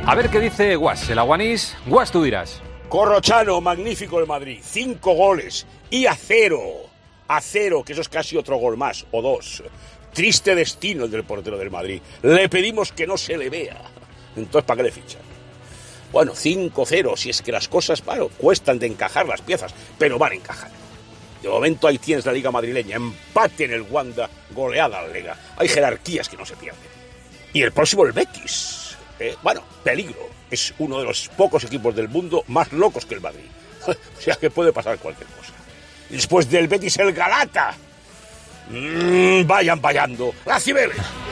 A ver qué dice Guas, el aguanís. Guas, tú dirás. Corrochano, magnífico el Madrid. 5 goles y a 0. A 0, que eso es casi otro gol más, o 2. Triste destino el del portero del Madrid. Le pedimos que no se le vea. Entonces, ¿para qué le fichan? Bueno, 5-0, si es que las cosas, claro, cuestan de encajar las piezas, pero van a encajar. De momento ahí tienes la Liga madrileña, empate en el Wanda, goleada la Liga. Hay jerarquías que no se pierden. Y el próximo, el Betis. Bueno, peligro. Es uno de los pocos equipos del mundo más locos que el Madrid. O sea que puede pasar cualquier cosa. Después del Betis, el Galata. Vayan vallando. ¡La Cibeles!